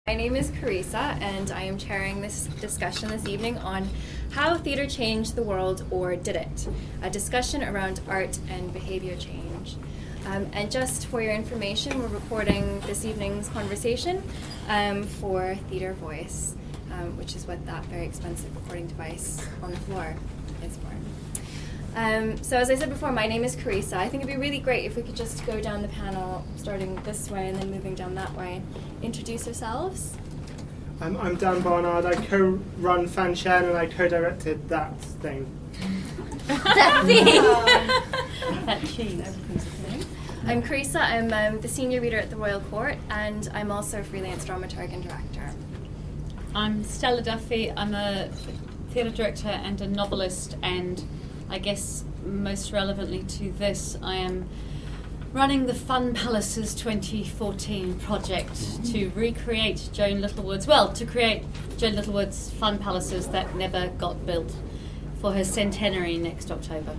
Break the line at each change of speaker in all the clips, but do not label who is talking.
My name is Carissa, and I am chairing this discussion this evening on how theatre changed the world, or did it? A discussion around art and behaviour change. And just for your information, we're recording this evening's conversation for Theatre Voice, which is what that very expensive recording device on the floor is for. So as I said before, my name is Carissa. I think it'd be really great if we could just go down the panel, starting this way and then moving down that way. Introduce yourselves.
I'm Dan Barnard. I co-run FanShen and I co-directed that thing.
That thing! That cheese. I'm Carissa. I'm the senior reader at the Royal Court, and I'm also a freelance dramaturg and director.
I'm Stella Duffy. I'm a theatre director and a novelist, and I guess most relevantly to this, I am running the Fun Palaces 2014 project to recreate Joan Littlewood's, to create Joan Littlewood's Fun Palaces that never got built for her centenary next October.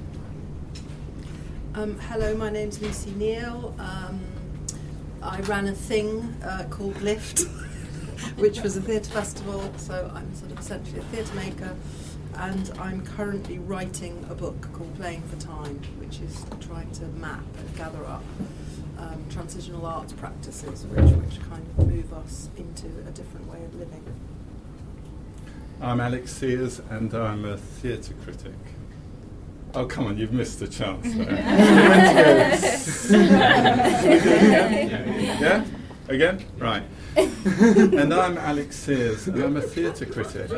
Hello, my name's Lucy Neal. I ran a thing called Lift, which was a theatre festival, so I'm sort of essentially a theatre maker. And I'm currently writing a book called Playing for Time, which is trying to map and gather up transitional arts practices which kind of move us into a different way of living.
I'm Alex Sears, and I'm a theatre critic. Oh, come on, you've missed a chance there. Yeah? Again? Right. And I'm Alex Sears, and I'm a theatre critic.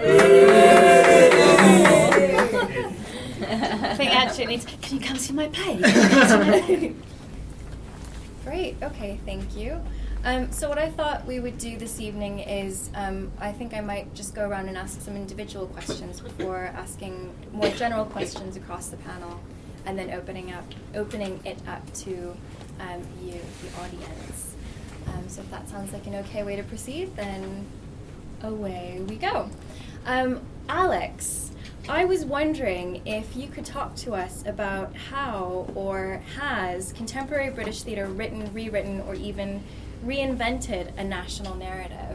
I think actually it needs, can you come see my play?
Great, okay, thank you. So what I thought we would do this evening is, I think I might just go around and ask some individual questions before asking more general questions across the panel, and then opening it up to you, the audience. So if that sounds like an okay way to proceed, then away we go. Alex, I was wondering if you could talk to us about how or has contemporary British theatre written, rewritten, or even reinvented a national narrative?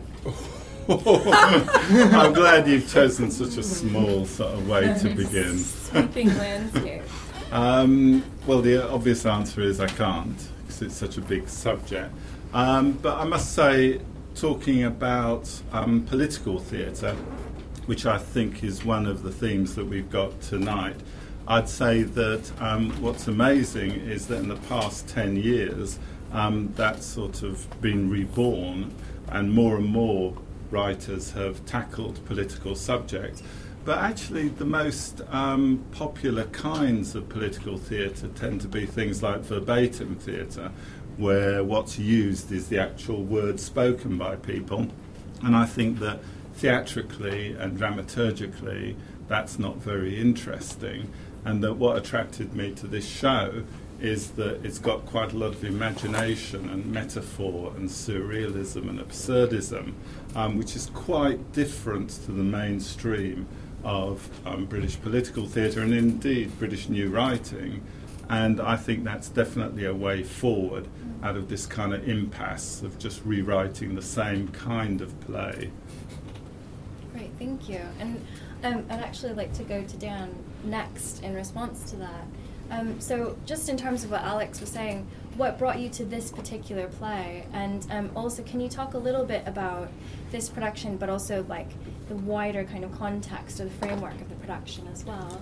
I'm glad you've chosen such a small sort of way to begin.
Sweeping landscape.
Well, the obvious answer is I can't, because it's such a big subject. But I must say, talking about political theatre, which I think is one of the themes that we've got tonight, I'd say that what's amazing is that in the past 10 years, that's sort of been reborn, and more writers have tackled political subjects. But actually, the most popular kinds of political theatre tend to be things like verbatim theatre, where what's used is the actual words spoken by people. And I think that theatrically and dramaturgically, that's not very interesting. And that what attracted me to this show is that it's got quite a lot of imagination and metaphor and surrealism and absurdism, which is quite different to the mainstream of British political theatre and indeed British new writing. And I think that's definitely a way forward out of this kind of impasse of just rewriting the same kind of play.
Great, thank you. And I'd actually like to go to Dan next in response to that. So just in terms of what Alex was saying, what brought you to this particular play? And also, can you talk a little bit about this production, but also like the wider kind of context or the framework of the production as well?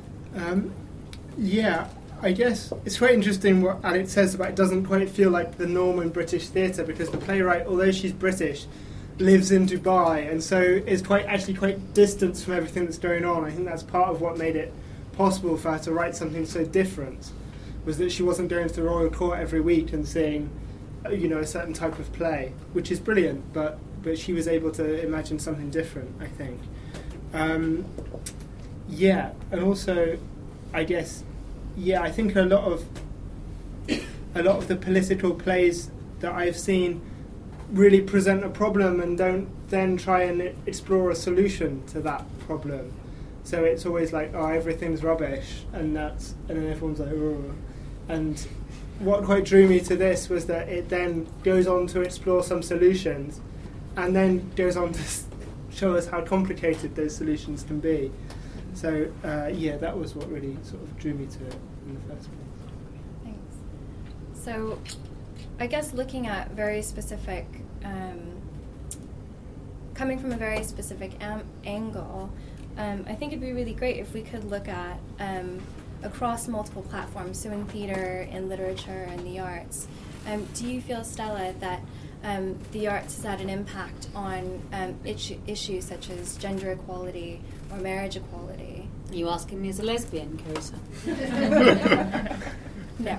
Yeah, I guess it's quite interesting what Alex says about it doesn't quite feel like the norm in British theatre, because the playwright, although she's British, lives in Dubai, and so is actually quite distant from everything that's going on. I think that's part of what made it possible for her to write something so different, was that she wasn't going to the Royal Court every week and seeing, a certain type of play, which is brilliant, but she was able to imagine something different, I think. And also, I guess, I think a lot of the political plays that I've seen really present a problem and don't then try and explore a solution to that problem. So it's always like, oh, everything's rubbish, and then everyone's like, oh. And what quite drew me to this was that it then goes on to explore some solutions, and then goes on to show us how complicated those solutions can be. So that was what really sort of drew me to it in the first place.
Thanks. So I guess looking at very specific, coming from a very specific angle, I think it'd be really great if we could look at across multiple platforms, so in theatre, in literature, and the arts. Do you feel, Stella, that the arts has had an impact on issues such as gender equality or marriage equality?
Are you asking me as a lesbian, Carissa?
No.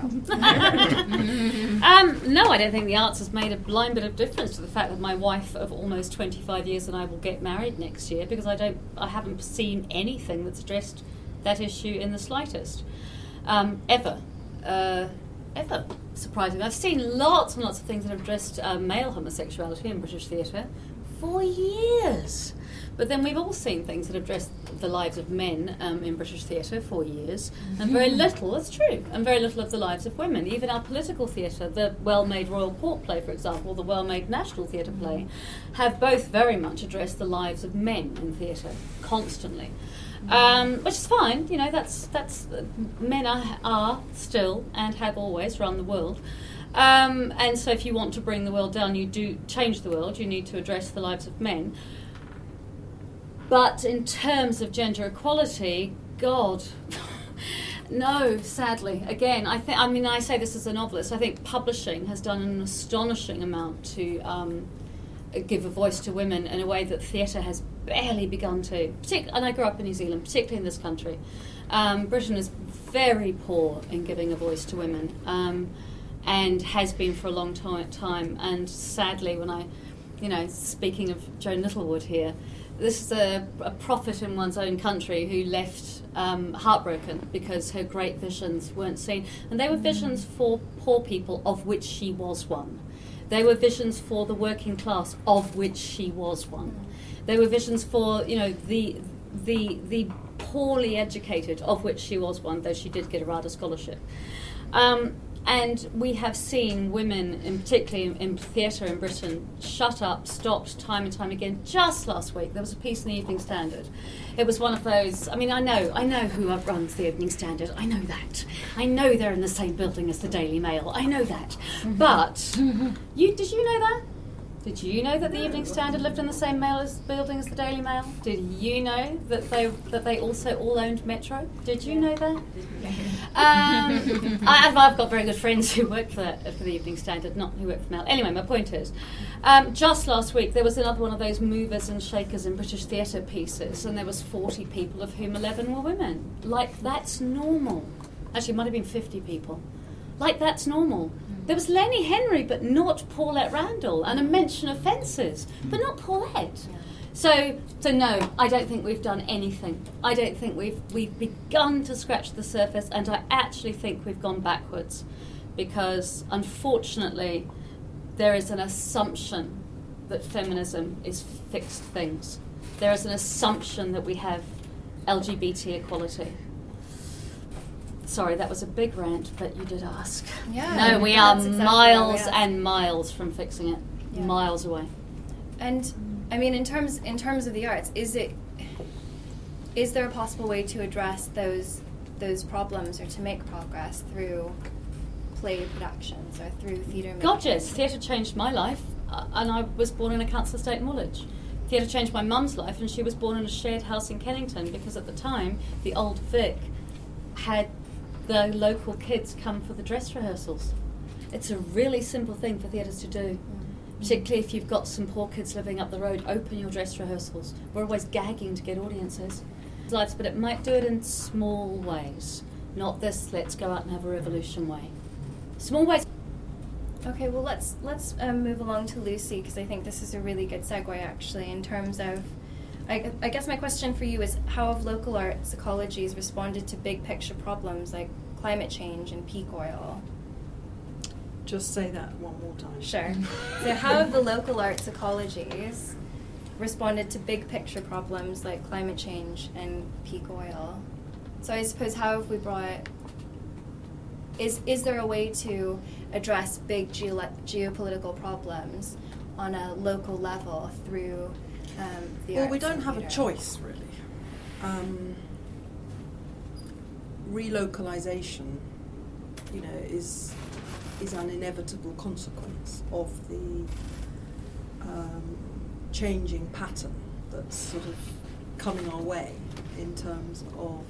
No, I don't think the arts has made a blind bit of difference to the fact that my wife of almost 25 years and I will get married next year, because I haven't seen anything that's addressed that issue in the slightest, ever. Surprisingly, I've seen lots and lots of things that have addressed male homosexuality in British theatre for years. But then we've all seen things that have addressed the lives of men in British theatre for years, and very little, that's true, and very little of the lives of women. Even our political theatre, the well-made Royal Court play, for example, the well-made National Theatre play, have both very much addressed the lives of men in theatre, constantly. Which is fine, you know, that's men are still and have always run the world. And so if you want to bring the world down, you do change the world, you need to address the lives of men. But in terms of gender equality, God, no, sadly. Again, I say this as a novelist, I think publishing has done an astonishing amount to give a voice to women in a way that theatre has barely begun to. And I grew up in New Zealand, particularly in this country. Britain is very poor in giving a voice to women, and has been for a long time. And sadly, when speaking of Joan Littlewood here, this is a prophet in one's own country who left heartbroken because her great visions weren't seen. And they were visions for poor people, of which she was one. They were visions for the working class, of which she was one. They were visions for, the poorly educated, of which she was one, though she did get a RADA scholarship. And we have seen women, particularly in theatre in Britain, shut up, stopped time and time again. Just last week, there was a piece in the Evening Standard. It was one of those, I know who runs the Evening Standard. I know that. I know they're in the same building as the Daily Mail. I know that. Mm-hmm. But, did you know that? Did you know that the Evening Standard lived in the same building as the Daily Mail? Did you know that they also all owned Metro? Did you know that? I've got very good friends who work for the Evening Standard, not who work for Mail. Anyway, my point is, just last week there was another one of those movers and shakers in British theatre pieces, and there was 40 people, of whom 11 were women. Like, that's normal. Actually, it might have been 50 people. Like, that's normal. There was Lenny Henry, but not Paulette Randall, and a mention of fences, but not Paulette. So no, I don't think we've done anything. I don't think we've begun to scratch the surface, and I actually think we've gone backwards, because unfortunately there is an assumption that feminism is fixed things. There is an assumption that we have LGBT equality. Sorry, that was a big rant, but you did ask.
Yeah.
No, we are miles and miles from fixing it. Yeah. Miles away.
And I mean, in terms of the arts, is there a possible way to address those problems or to make progress through play productions or through theatre making?
God, yes. Theatre changed my life, and I was born in a council estate in Woolwich. Theatre changed my mum's life, and she was born in a shared house in Kennington, because at the time, the old Vic had the local kids come for the dress rehearsals. It's a really simple thing for theatres to do. Particularly if you've got some poor kids living up the road, open your dress rehearsals. We're always gagging to get audiences. But it might do it in small ways, not this let's go out and have a revolution way. Small ways.
Okay, well let's move along to Lucy, because I think this is a really good segue actually in terms of, I guess my question for you is, how have local arts ecologies responded to big picture problems like climate change and peak oil?
Just say that one more time.
Sure. So how have the local arts ecologies responded to big picture problems like climate change and peak oil? So I suppose, how have we brought... Is there a way to address big geopolitical problems on a local level through the
Well,
arts
we don't
and
have a
theatre?
choice, really. Relocalization, is an inevitable consequence of the changing pattern that's sort of coming our way in terms of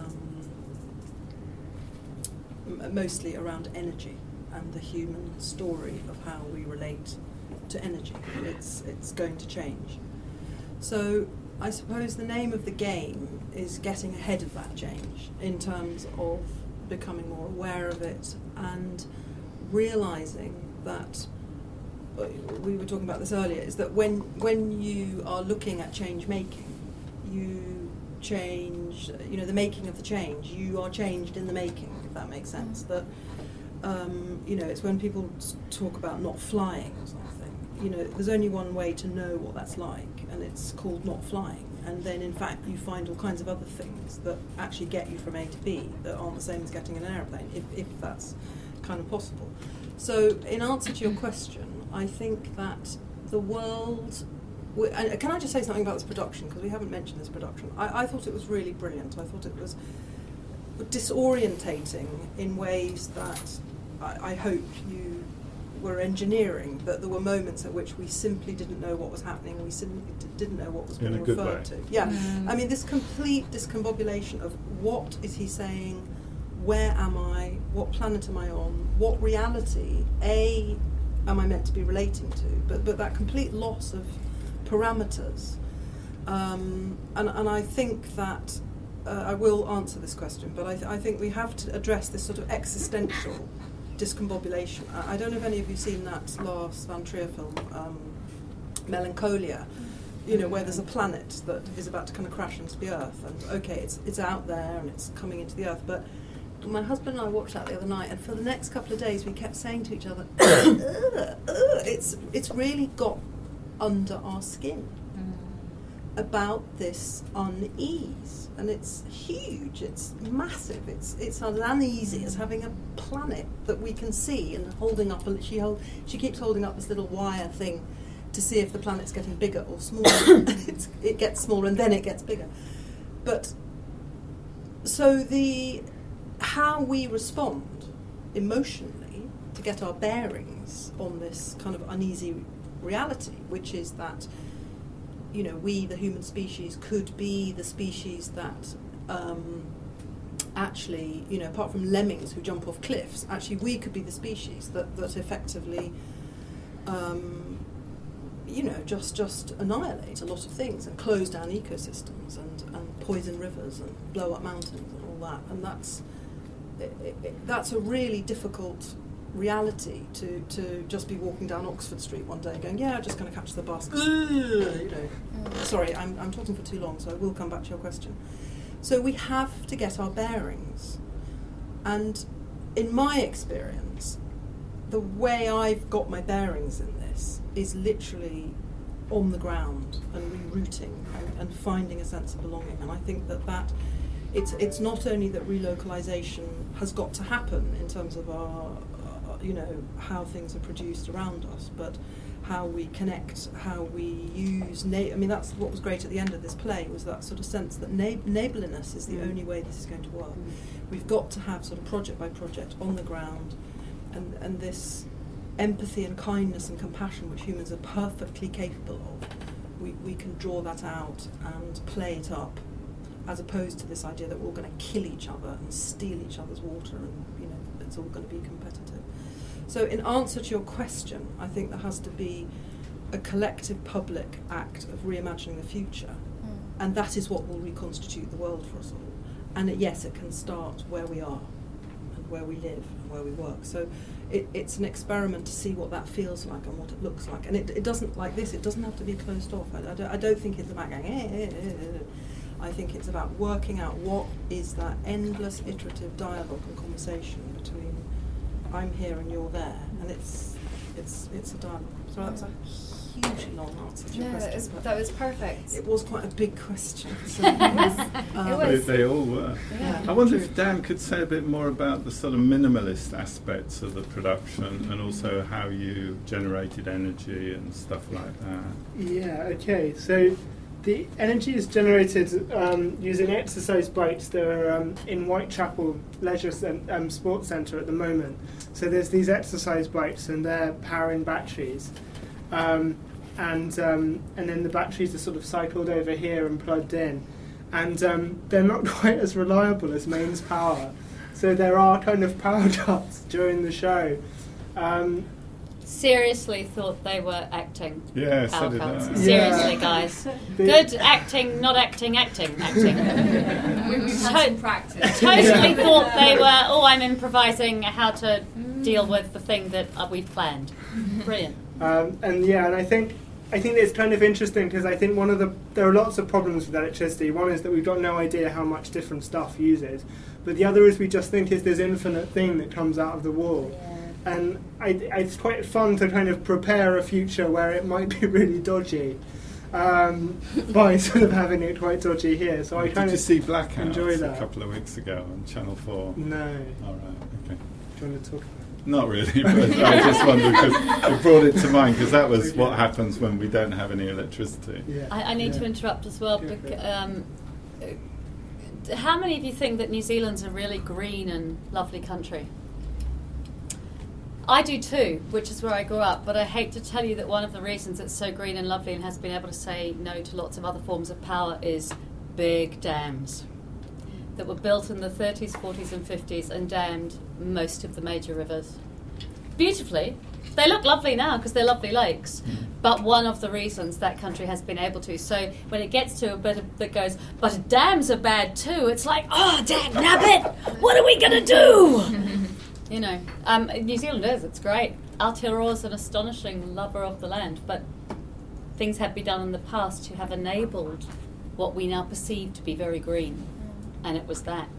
mostly around energy and the human story of how we relate to energy. It's going to change. So I suppose the name of the game is getting ahead of that change in terms of becoming more aware of it and realizing that, we were talking about this earlier, is that when you are looking at change making, you change, the making of the change, you are changed in the making, if that makes sense. That it's when people talk about not flying or something, there's only one way to know what that's like, and it's called not flying. And then in fact you find all kinds of other things that actually get you from A to B that aren't the same as getting an aeroplane, if that's kind of possible. So in answer to your question, I think that the world... And can I just say something about this production, because we haven't mentioned this production. I thought it was really brilliant. I thought it was disorientating in ways that I hope you were engineering, but there were moments at which we simply didn't know what was happening, we simply didn't know what was being referred to. Yeah, I mean, this complete discombobulation of what is he saying, where am I, what planet am I on, what reality, am I meant to be relating to, but that complete loss of parameters. And I think that, I will answer this question, but I think we have to address this sort of existential discombobulation. I don't know if any of you have seen that Lars van Trier film, Melancholia, where there's a planet that is about to kind of crash into the Earth, and okay, it's out there and it's coming into the Earth, but my husband and I watched that the other night, and for the next couple of days we kept saying to each other, it's really got under our skin about this unease, and it's huge, it's massive, it's as uneasy as having a planet that we can see and holding up, and she keeps holding up this little wire thing to see if the planet's getting bigger or smaller. It gets smaller and then it gets bigger. But so how we respond emotionally to get our bearings on this kind of uneasy reality, which is that we, the human species, could be the species that actually, apart from lemmings who jump off cliffs, actually we could be the species that effectively just annihilate a lot of things and close down ecosystems and poison rivers and blow up mountains and all that. And that's a really difficult reality to just be walking down Oxford Street one day going, I'm just going to catch the bus. Sorry, I'm talking for too long, so I will come back to your question. So we have to get our bearings. And in my experience, the way I've got my bearings in this is literally on the ground and rerouting and finding a sense of belonging. And I think that it's not only that relocalization has got to happen in terms of our how things are produced around us, but how we connect, how we use that's what was great at the end of this play, was that sort of sense that neighbourliness is the only way this is going to work. We've got to have sort of project by project on the ground, and this empathy and kindness and compassion which humans are perfectly capable of, we can draw that out and play it up, as opposed to this idea that we're all going to kill each other and steal each other's water, and it's all going to be competitive. So in answer to your question, I think there has to be a collective public act of reimagining the future, and that is what will reconstitute the world for us all. And yes, it can start where we are and where we live and where we work. So it's an experiment to see what that feels like and what it looks like. And it doesn't, like this, it doesn't have to be closed off. I don't think it's about going, I think it's about working out what is that endless iterative dialogue and conversation between I'm here and you're there, and it's a dialogue. So that's hugely long answer to your
No,
question. but
that was perfect.
it was quite a big question. So,
It was.
They all were.
Yeah.
I wonder if Dan could say a bit more about the sort of minimalist aspects of the production and also how you generated energy and stuff like that.
Yeah, okay. So the energy is generated using exercise bikes that are in Whitechapel Leisure Sports Centre at the moment. So there's these exercise bikes and they're powering batteries. And then the batteries are sort of cycled over here and plugged in. And they're not quite as reliable as mains power. So there are kind of power cuts during the show.
Seriously thought they were acting.
Yeah, so
Power
did
cuts.
I.
Seriously,
Yeah.
guys.
The-
Good acting, not acting, acting.
We've had some practice.
Totally thought they were, I'm improvising how to deal with the thing that we've planned. Brilliant.
And I think it's kind of interesting because I think there are lots of problems with electricity. One is that we've got no idea how much different stuff uses, but the other is we just think it's this infinite thing that comes out of the wall. And it's quite fun to kind of prepare a future where it might be really dodgy by sort of having it quite dodgy here. So I kind
Did you
of
see Blackouts
enjoy
a
that.
couple of weeks ago on Channel 4?
No.
All right, okay.
Do you want to talk about
Not really, but I just wondered because you brought it to mind because that was what happens when we don't have any electricity.
it? Yeah.
I need to
Yeah.
interrupt as well.
Go for it.
How many of you think that New Zealand's a really green and lovely country? I do too, which is where I grew up, but I hate to tell you that one of the reasons it's so green and lovely and has been able to say no to lots of other forms of power is big dams that were built in the 30s, 40s and 50s and dammed most of the major rivers. Beautifully. They look lovely now because they're lovely lakes, but one of the reasons that country has been able to. So when it gets to a bit that goes, but dams are bad too, it's like, dang nabbit, what are we going to do? You know, New Zealand it's great. Aotearoa's an astonishing lover of the land, but things have been done in the past to have enabled what we now perceive to be very green, and it was that.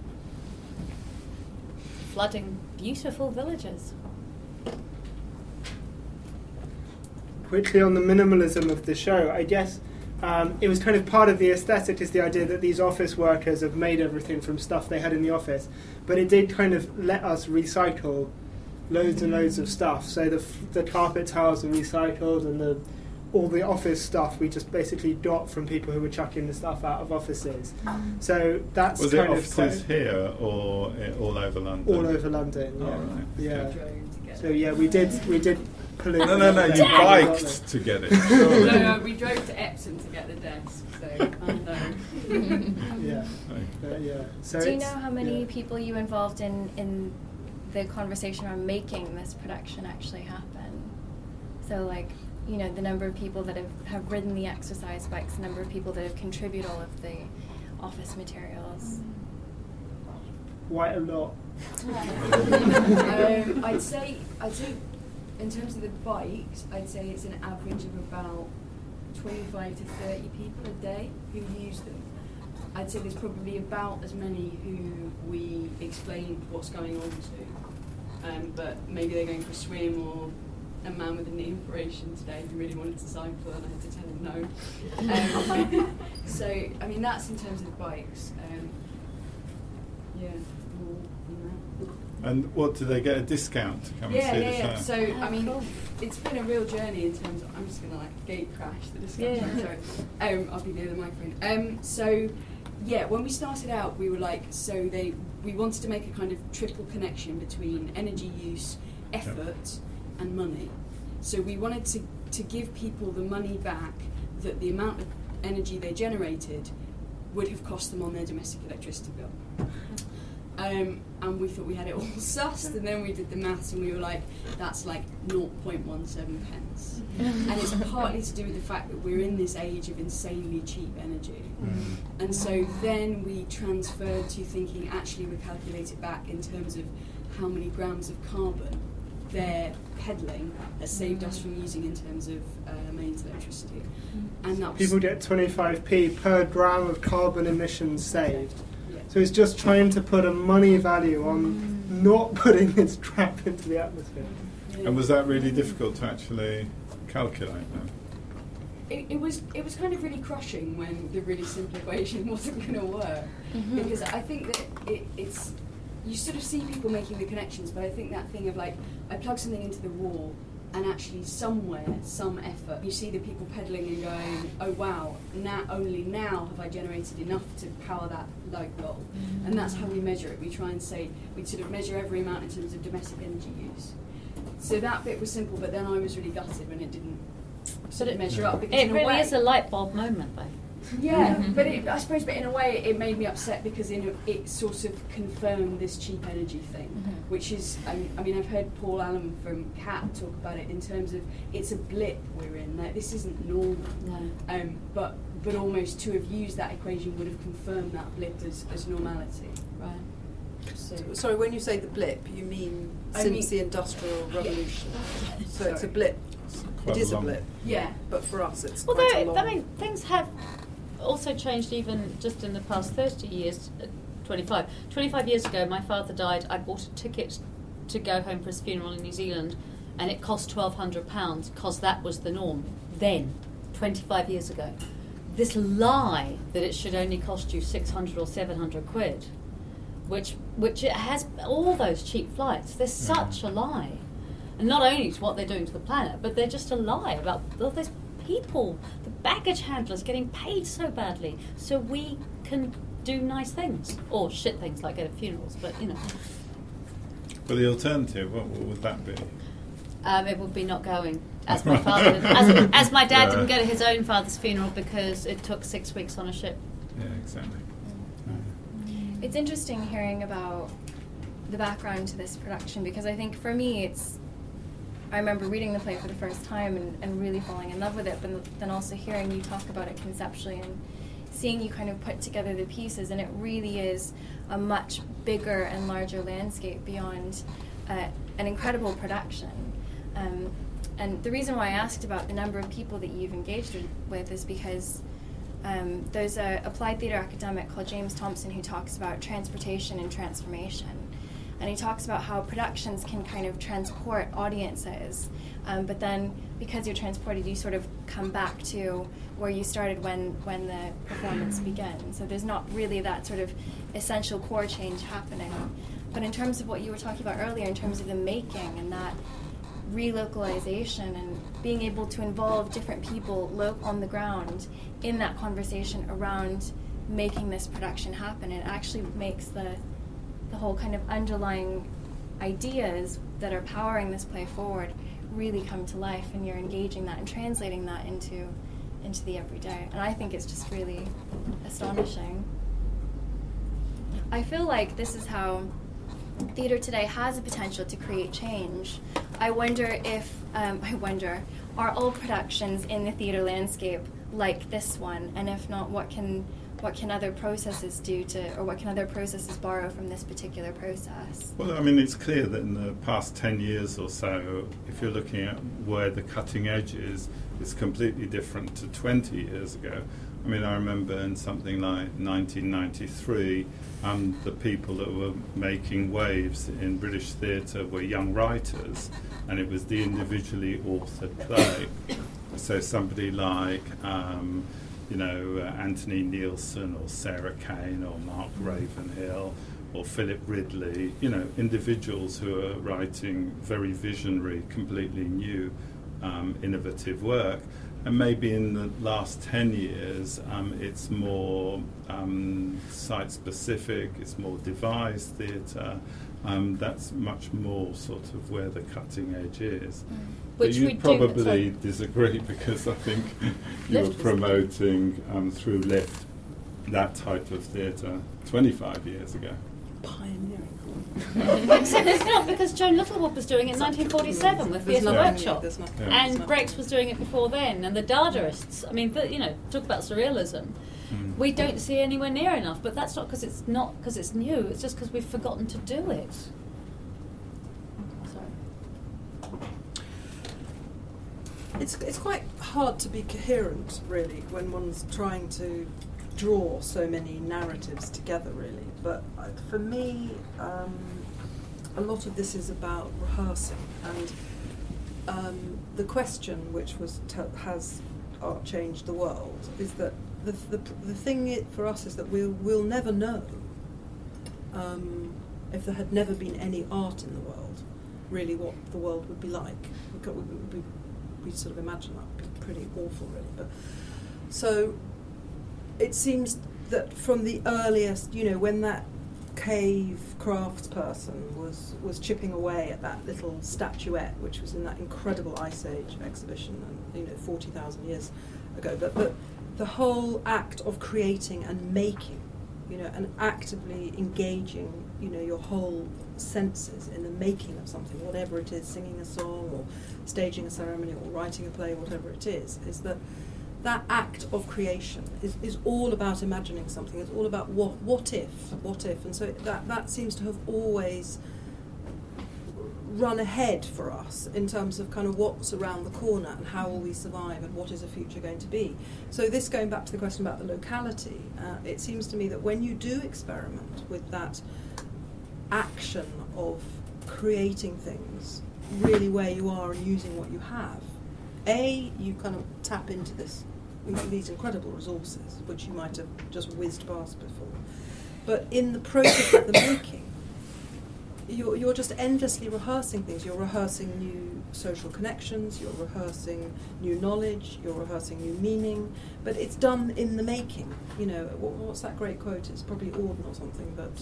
Flooding beautiful villages.
Quickly on the minimalism of the show, I guess it was kind of part of the aesthetic is the idea that these office workers have made everything from stuff they had in the office, but it did kind of let us recycle loads and loads of stuff. So the carpet tiles are recycled and all the office stuff we just basically got from people who were chucking the stuff out of offices. So that's
Was it
kind of
offices
quite
here or all over London?
all over London. Yeah.
All right,
Yeah.
okay.
So yeah, we did pollute.
No, you
Damn.
biked to get it. surely.
No, we drove to Epsom to get the desk, so I know.
Yeah. Yeah. So
Do you
it's-
know how many
yeah.
people you involved in the conversation around making this production actually happen? So like, you know, the number of people that have ridden the exercise bikes, the number of people that have contributed all of the office materials.
Quite a lot.
I'd say in terms of the bikes, I'd say it's an average of about 25 to 30 people a day who use them. I'd say there's probably about as many who we explain what's going on to, but maybe they're going for a swim or a man with a knee operation today who really wanted to cycle and I had to tell him no. So, I mean, that's in terms of the bikes. Yeah. More than that.
And what, do they get a discount to come and see the show?
So, I mean, it's been a real journey in terms of, I'm just going to like gate crash the discussion. Sorry. I'll be near the microphone. So, yeah, when we started out, we were like, we wanted to make a kind of triple connection between energy use, effort, and money. So we wanted to give people the money back that the amount of energy they generated would have cost them on their domestic electricity bill. And we thought we had it all sussed, and then we did the maths and we were like, that's like 0.17 pence. And it's partly to do with the fact that we're in this age of insanely cheap energy. And so then we transferred to thinking, actually we calculate it back in terms of how many grams of carbon their pedalling has saved us from using in terms of mains electricity. And that was
People get 25p per gram of carbon emissions saved.
yeah.
So it's just trying to put a money value on not putting this crap into the atmosphere.
And was that really difficult to actually calculate then?
it was kind of really crushing when the really simple equation wasn't going to work, because I think that it's you sort of see people making the connections, but I think that thing of like, I plug something into the wall and actually somewhere, some effort, you see the people pedaling and going, oh wow, only now have I generated enough to power that light bulb. And that's how we measure it. We try and say, we sort of measure every amount in terms of domestic energy use. So that bit was simple, but then I was really gutted when it didn't sort of measure up. Because
It
in a
really
way,
is a light bulb moment, though.
yeah, but I suppose, but in a way, it made me upset because it sort of confirmed this cheap energy thing, which is, I mean, I've heard Paul Allen from CAT talk about it in terms of it's a blip we're in. Like, this isn't normal.
No.
But almost to have used that equation would have confirmed that blip as normality.
Right.
So,
Sorry, when you say the blip, you mean since the Industrial Revolution? So it's a blip.
Quite
It is a
long.
blip,
yeah.
but for us it's
Although,
quite a long...
I mean, things have also changed even just in the past 30 years, 25. 25 years ago, my father died. I bought a ticket to go home for his funeral in New Zealand, and it cost £1,200 because that was the norm then, 25 years ago. This lie that it should only cost you 600 or 700 quid, which it has all those cheap flights. There's such a lie. And not only to what they're doing to the planet, but they're just a lie about all those people, the baggage handlers getting paid so badly so we can do nice things. Or shit things like go to funerals, but you know.
Well, the alternative, what would that be?
It would be not going. As my father, as my dad didn't go to his own father's funeral because it took 6 weeks on a ship.
Yeah, exactly.
It's interesting hearing about the background to this production, because I think for me I remember reading the play for the first time and really falling in love with it, but then also hearing you talk about it conceptually and seeing you kind of put together the pieces, and it really is a much bigger and larger landscape beyond an incredible production. And the reason why I asked about the number of people that you've engaged with is because there's an applied theatre academic called James Thompson who talks about transportation and transformation. And he talks about how productions can kind of transport audiences, but then because you're transported, you sort of come back to where you started when the performance begins. So there's not really that sort of essential core change happening. But in terms of what you were talking about earlier, in terms of the making and that relocalization and being able to involve different people on the ground in that conversation around making this production happen, it actually makes the whole kind of underlying ideas that are powering this play forward really come to life, and you're engaging that and translating that into the everyday. And I think it's just really astonishing. I feel like this is how theatre today has the potential to create change. I wonder, are all productions in the theatre landscape like this one? And if not, what can other processes do or what can other processes borrow from this particular process?
Well, I mean, it's clear that in the past 10 years or so, if you're looking at where the cutting edge is, it's completely different to 20 years ago. I mean, I remember in something like 1993, the people that were making waves in British theatre were young writers, and it was the individually authored play. So somebody like Anthony Nielsen or Sarah Kane or Mark Ravenhill or Philip Ridley, individuals who are writing very visionary, completely new, innovative work. And maybe in the last 10 years, it's more site-specific, it's more devised theatre. That's much more sort of where the cutting edge is. But you probably disagree, because I think you were promoting through Lift that type of theatre 25 years ago.
Pioneering.
Except it's not, because Joan Littlewood was doing it in 1947 with Theatre Workshop, and Brex was doing it before then, and the Dadaists. I mean, talk about surrealism. We don't see anywhere near enough, but that's not because it's new. It's just because we've forgotten to do it.
It's quite hard to be coherent, really, when one's trying to draw so many narratives together, really. But for me, a lot of this is about rehearsing, and the question, which has art changed the world is that the thing for us is that we'll never know if there had never been any art in the world, really what the world would be like. We sort of imagine that would be pretty awful, really. But so it seems that from the earliest, when that cave craftsperson was chipping away at that little statuette, which was in that incredible Ice Age exhibition, and 40,000 years ago. But the whole act of creating and making, and actively engaging, your whole senses in the making of something, whatever it is, singing a song or staging a ceremony or writing a play, whatever it is that act of creation is all about imagining something. It's all about what if, and so that seems to have always run ahead for us in terms of kind of what's around the corner and how will we survive and what is the future going to be. So this, going back to the question about the locality, it seems to me that when you do experiment with that action of creating things really where you are and using what you have, you kind of tap into these incredible resources which you might have just whizzed past before. But in the process of the making, you're just endlessly rehearsing things. You're rehearsing new social connections, you're rehearsing new knowledge, you're rehearsing new meaning, but it's done in the making. What's that great quote? It's probably Auden or something, but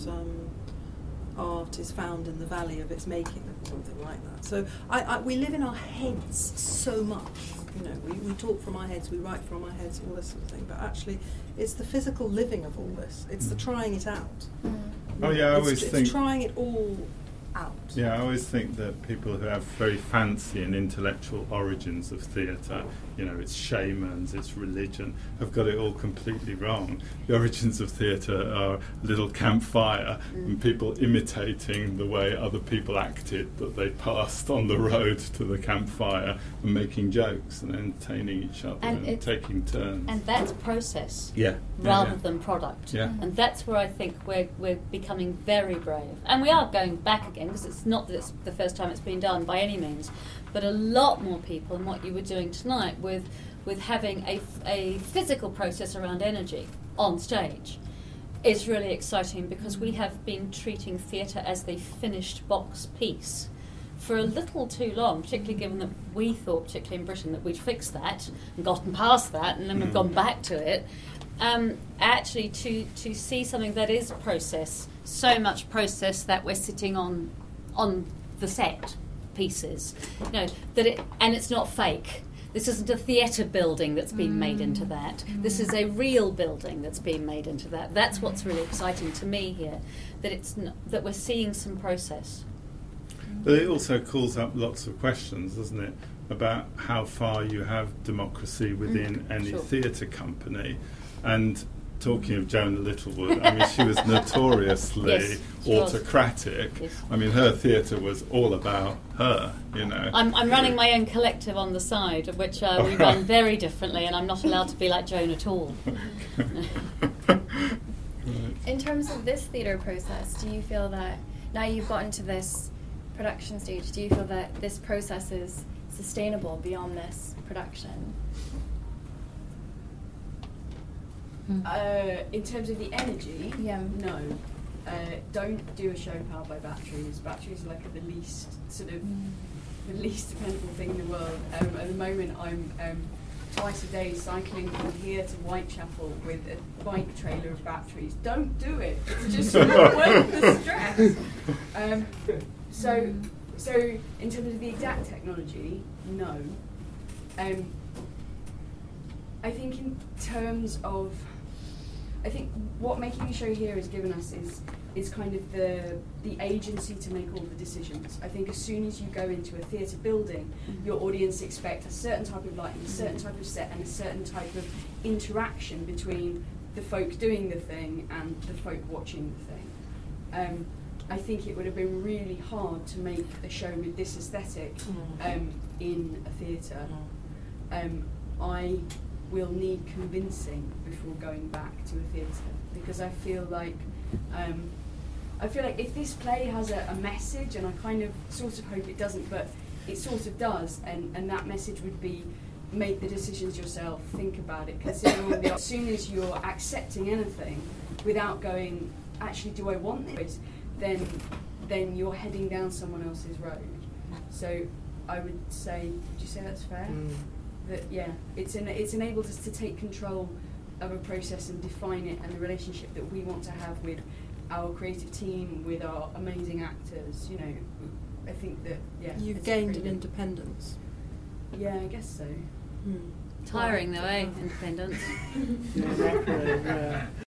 art is found in the valley of its making, or something like that. So we live in our heads so much. We talk from our heads, we write from our heads, all this sort of thing, but actually it's the physical living of all this. It's the trying it out.
Oh yeah, I always think
it's trying it all out.
Yeah, I always think that people who have very fancy and intellectual origins of theatre, it's shamans, it's religion, have got it all completely wrong. The origins of theatre are a little campfire and people imitating the way other people acted that they passed on the road to the campfire and making jokes and entertaining each other and taking turns.
And that's process
rather
than product.
Yeah.
And that's where I think we're becoming very brave. And we are going back again, because it's not that it's the first time it's been done by any means, but a lot more people, and what you were doing tonight with having a physical process around energy on stage is really exciting, because we have been treating theatre as the finished box piece for a little too long, particularly given that we thought, particularly in Britain, that we'd fixed that and gotten past that and then we've gone back to it. Actually, to see something that is process, so much process that we're sitting on the set pieces, and it's not fake. This isn't a theatre building that's been made into that. This is a real building that's been made into that. That's what's really exciting to me here, that we're seeing some process.
But it also calls up lots of questions, doesn't it, about how far you have democracy within any theatre company. And talking of Jonah Littlewood, she was notoriously autocratic.
Yes.
Her theatre was all about her,
I'm running my own collective on the side, of which we run very differently, and I'm not allowed to be like Joan at all.
In terms of this theatre process, do you feel that now you've gotten to this production stage, do you feel that this process is sustainable beyond this production?
In terms of the energy, no. Don't do a show powered by batteries. Batteries are like the least dependable thing in the world. At the moment, I'm twice a day cycling from here to Whitechapel with a bike trailer of batteries. Don't do it. It's just not worth the stress. So in terms of the exact technology, no. I think in terms of, I think what Making a Show here has given us is kind of the agency to make all the decisions. I think as soon as you go into a theatre building, your audience expect a certain type of lighting, a certain type of set, and a certain type of interaction between the folk doing the thing and the folk watching the thing. I think it would have been really hard to make a show with this aesthetic in a theatre. I will need convincing before going back to a theatre, because I feel like if this play has a message, and I kind of sort of hope it doesn't, but it sort of does, and that message would be make the decisions yourself, think about it, consider all the. As soon as you're accepting anything without going, actually, do I want this? Then you're heading down someone else's road. So I would say, would you say that's fair? That it's enabled us to take control of a process and define it, and the relationship that we want to have with our creative team, with our amazing actors. You know, I think that
You've
it's
gained
pretty
an
good.
independence.
Yeah, I guess so.
Tiring though, eh? Independence.
Yeah, exactly. Yeah.